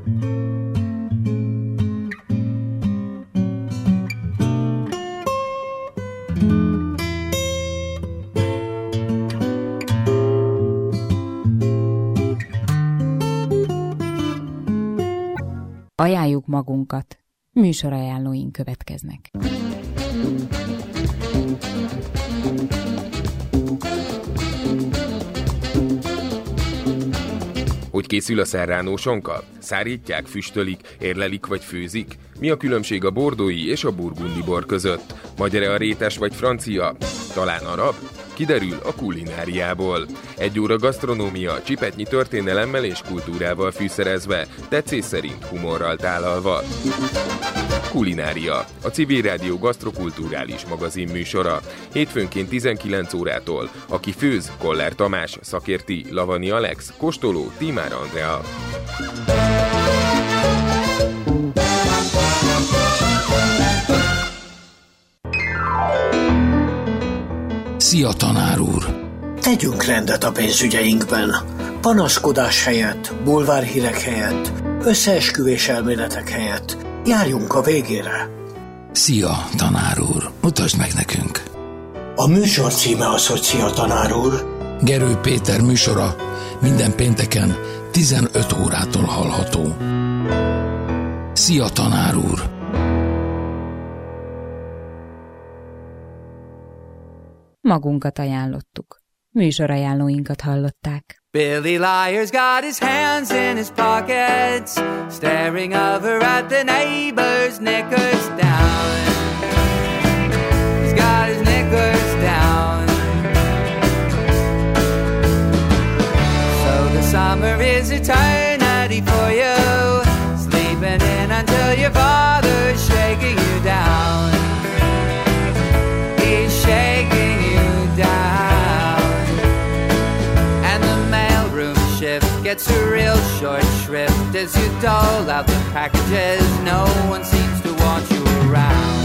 Ajánljuk magunkat. Műsorajánlóink következnek. Hogy készül a serrano sonka? Szárítják, füstölik, érlelik vagy főzik? Mi a különbség a bordói és a burgundi bor között? Magyar-e a rétes vagy francia? Talán arab? Kiderül a kulináriából. 1 óra gasztronómia, csipetnyi történelemmel és kultúrával fűszerezve, tetszés szerint humorral tálalva. Kulinária, a Civil Rádió gasztrokulturális magazin műsora. Hétfőnként 19 órától. Aki főz, Koller Tamás, szakérti, Lavani Alex, kóstoló, Tímár Andrea. Szia, tanár úr! Tegyünk rendet a pénzügyeinkben. Panaszkodás helyett, bulvárhírek helyett, összeesküvés elméletek helyett. Járjunk a végére. Szia, tanár úr! Mutasd meg nekünk! A műsor címe az, hogy Szia, tanár úr. Gerő Péter műsora minden pénteken 15 órától hallható. Szia, tanár úr! Magunkat ajánlottuk. Műsorajánlóinkat hallották. Billy Liar's got his hands in his pockets, staring over at the neighbor's knickers down. He's got his knickers down. So the summer is eternity for you, sleeping in until your father's shaking you down. He's shaking down, and the mailroom shift gets a real short shrift as you dole out the packages. No one seems to want you around.